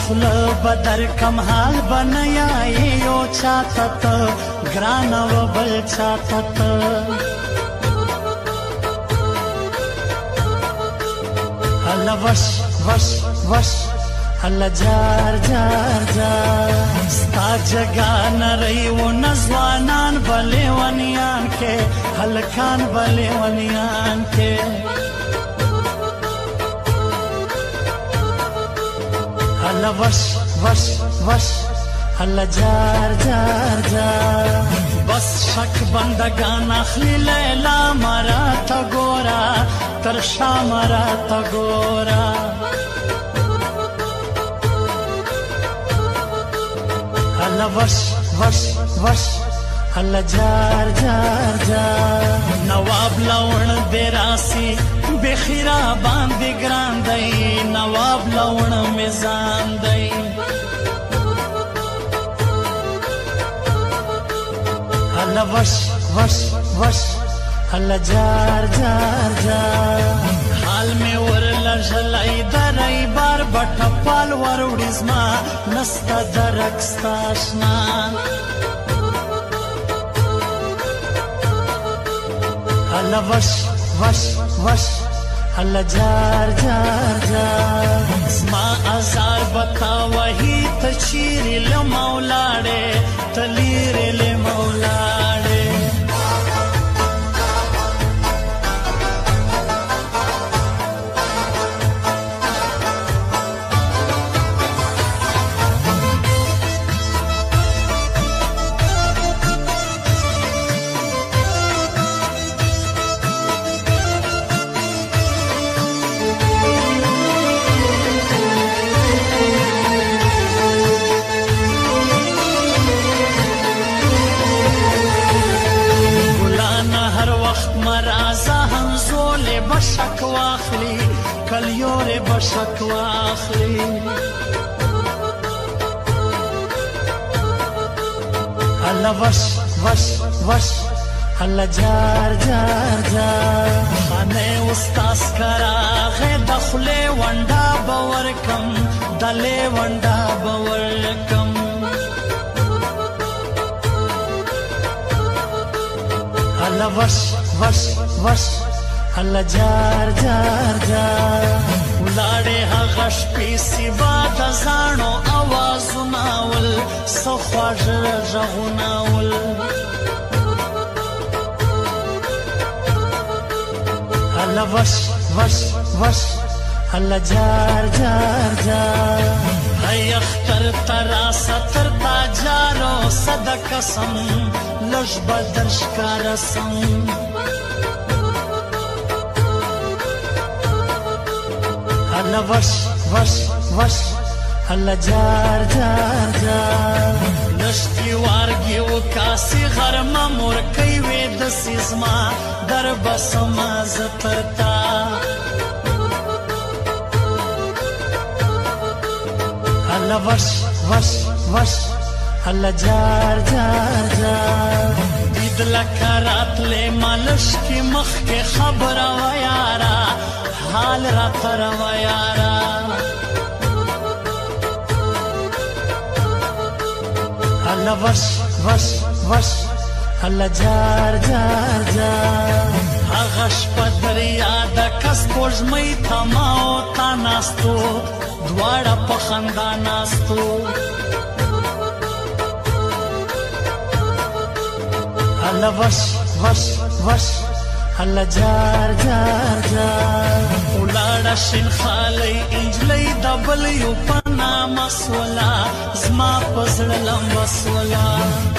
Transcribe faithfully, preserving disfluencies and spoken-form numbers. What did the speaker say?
خوله بدر کم حال بنیایې یو چاته ته ګرانه و بل چاته ته هله وش وش وش هله جار جار جار ستا جګا نری و نځوانان به لیونیان کې هلکان به لیونیان کې هله وش وش وش هله جار جار جار بس شک بندگان اخلی لیلا مرا تا ګورا تر شا مرا تا ګورا هله وش وش وش هله جار جار جار نواب لون دې راسي بخیرا باندې ګران دی نواب لون میزان دی هله وش وش وش هله جار جار جار حال می ورله ژلی دری بار بټپال وروړي زما نسته درک ستا اشنا هله وش وش وش هله جار جار جار زما ازار بتا وهی ته چیرې له مولاړې ته لیرې له مولاړې بشک واخلی کلیور بشک واخلی هله وش وش وش هله جار جار جار خانه استاس کراغه د خولې ونډه به ورکم دلې ونډه به ورکم هله وش وش وش هله جار جار جار ولاړې هغه شپې سیوا د زاڼو اوازونه ول څه خواږه غږونه ول هله وش وش وش هله جار جار جار هی اختر تراسه تر تا جارو صد قسم لږ به در ښکاره سم هله وش وش وش هله جار جار جار لشتي وارګي وکاسي غرمه مورکۍ وې د سیزما در بسما زترتا هله وش وش وش هله جار جار جار دید لکه راتلې مالش کې مخ کې خبره وه یاره حال را تروا یارا هله وش وش وش هله جار جار جار هغه شپه دریا د کس سپوږمۍ ته ما او تا ناستو دواړه په خندا ناستو هله وش وش وش هله جار جار جار ولاړه شین خالی انجلۍ د بل یو په نامه سوله زما په زړه لمبه سوله